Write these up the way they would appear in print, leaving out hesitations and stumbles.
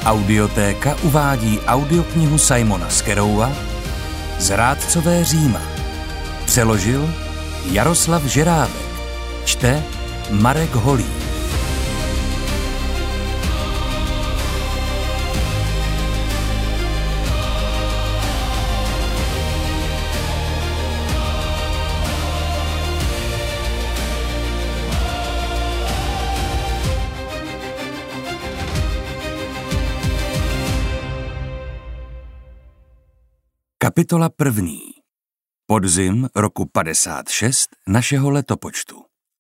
Audiotéka uvádí audioknihu Simona Scarrowa Zrádcové Říma. Přeložil Jaroslav Žerábek. Čte Marek Holý. Kapitola 1. Podzim roku 56 našeho letopočtu.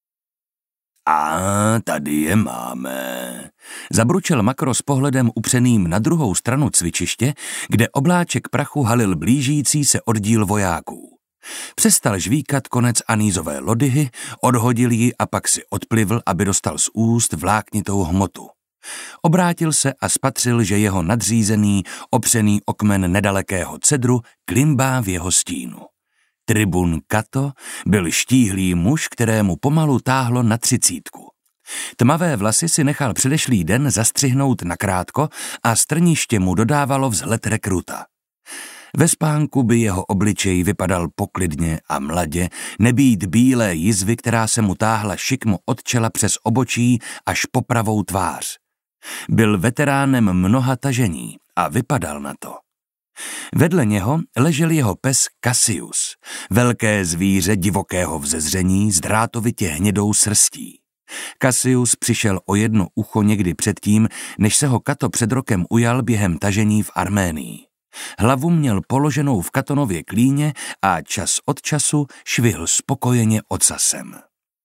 A tady je máme. Zabručel Makro s pohledem upřeným na druhou stranu cvičiště, kde obláček prachu halil blížící se oddíl vojáků. Přestal žvíkat konec anýzové lodyhy, odhodil ji a pak si odplivl, aby dostal z úst vláknitou hmotu. Obrátil se a spatřil, že jeho nadřízený, opřený o kmen nedalekého cedru, klimbá v jeho stínu. Tribun Cato byl štíhlý muž, kterému pomalu táhlo na 30. Tmavé vlasy si nechal předešlý den zastřihnout nakrátko a strniště mu dodávalo vzhled rekruta. Ve spánku by jeho obličej vypadal poklidně a mladě, nebýt bílé jizvy, která se mu táhla šikmo od čela přes obočí až po pravou tvář. Byl veteránem mnoha tažení a vypadal na to. Vedle něho ležel jeho pes Cassius, velké zvíře divokého vzezření s drátovitě hnědou srstí. Cassius přišel o jedno ucho někdy předtím, než se ho Cato před rokem ujal během tažení v Arménii. Hlavu měl položenou v Catonově klíně a čas od času švihl spokojeně ocasem.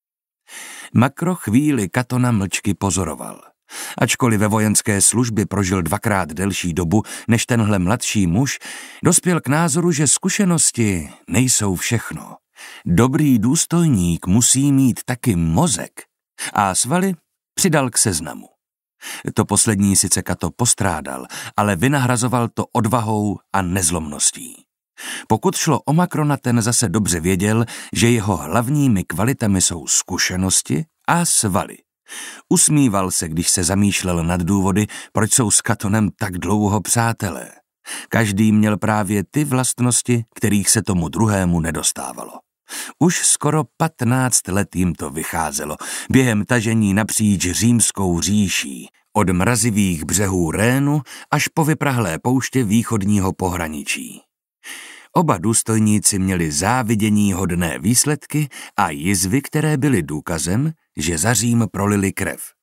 Makro chvíli Catona mlčky pozoroval. Ačkoliv ve vojenské službě prožil 2krát delší dobu než tenhle mladší muž, dospěl k názoru, že zkušenosti nejsou všechno. Dobrý důstojník musí mít taky mozek a svaly přidal k seznamu. To poslední sice Cato postrádal, ale vynahrazoval to odvahou a nezlomností. Pokud šlo o Makrona, ten zase dobře věděl, že jeho hlavními kvalitami jsou zkušenosti a svaly. Usmíval se, když se zamýšlel nad důvody, proč jsou s Catonem tak dlouho přátelé. Každý měl právě ty vlastnosti, kterých se tomu druhému nedostávalo. Už skoro 15 let jim to vycházelo, během tažení napříč římskou říší, od mrazivých břehů Rénu až po vyprahlé pouště východního pohraničí. Oba důstojníci měli záviděníhodné výsledky a jizvy, které byly důkazem, že za Řím prolili krev.